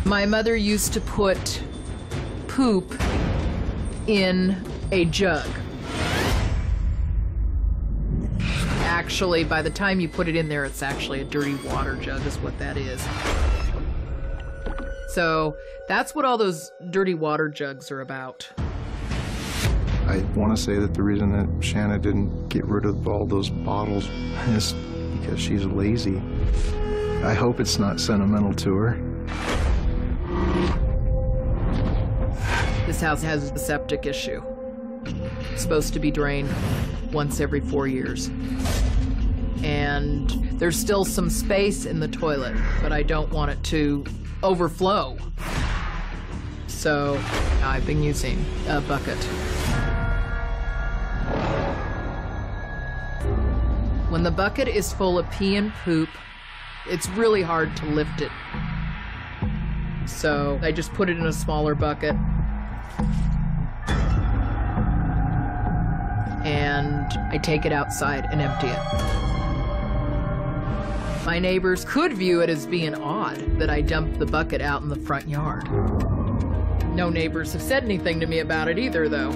My mother used to put poop in a jug. Actually, by the time you put it in there, it's actually a dirty water jug is what that is. So that's what all those dirty water jugs are about. I want to say that the reason that Shanna didn't get rid of all those bottles is because she's lazy. I hope it's not sentimental to her. This house has a septic issue. It's supposed to be drained once every 4 years. And there's still some space in the toilet, but I don't want it to overflow. So I've been using a bucket. When the bucket is full of pee and poop, it's really hard to lift it. So I just put it in a smaller bucket. And I take it outside and empty it. My neighbors could view it as being odd that I dumped the bucket out in the front yard. No neighbors have said anything to me about it either, though.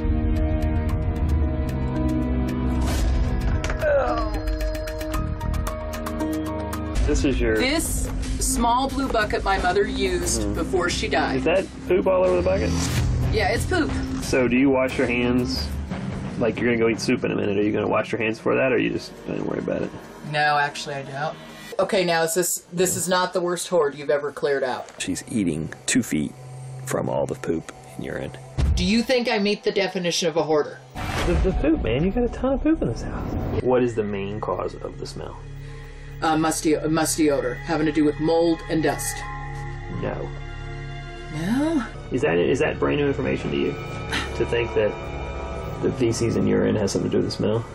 This small blue bucket my mother used before she died. Is that poop all over the bucket? Yeah, it's poop. So do you wash your hands? Like you're gonna go eat soup in a minute. Are you gonna wash your hands for that, or you just don't worry about it? No, actually I don't. Okay, now this is not the worst hoard you've ever cleared out. She's eating 2 feet from all the poop and urine. Do you think I meet the definition of a hoarder? The poop, man. You got a ton of poop in this house. What is the main cause of the smell? Musty odor, having to do with mold and dust. No. No? Is that brand new information to you? To think that the feces and urine has something to do with the smell?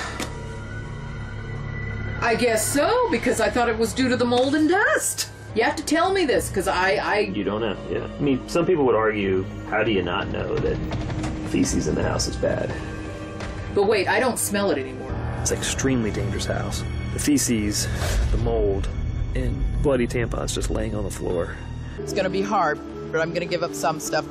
I guess so, because I thought it was due to the mold and dust. You have to tell me this, because You don't know, yeah. I mean, some people would argue, how do you not know that feces in the house is bad? But wait, I don't smell it anymore. It's an extremely dangerous house. The feces, the mold, and bloody tampons just laying on the floor. It's gonna be hard, but I'm gonna give up some stuff.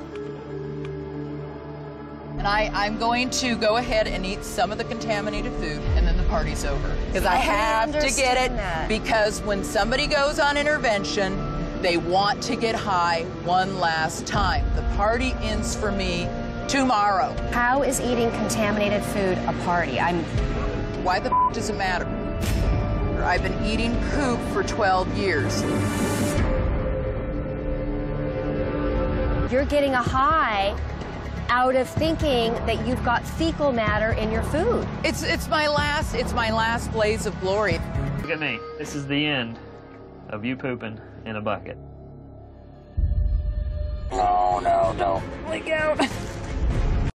And I'm going to go ahead and eat some of the contaminated food, and then the party's over. Because I have to get it, because when somebody goes on intervention, they want to get high one last time. The party ends for me tomorrow. How is eating contaminated food a party? Why the does it matter? I've been eating poop for 12 years. You're getting a high out of thinking that you've got fecal matter in your food. It's my last blaze of glory. Look at me. This is the end of you pooping in a bucket. No, don't. Let go.